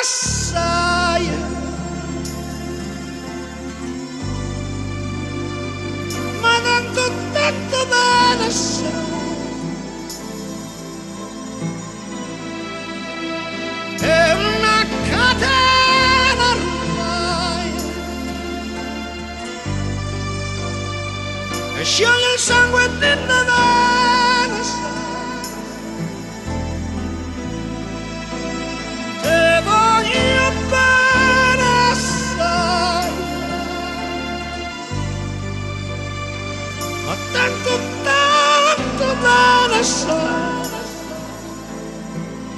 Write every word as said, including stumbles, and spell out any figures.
assai, ma tanto tanto bene assai. È una catena ormai e scioglie il sangue dentro me.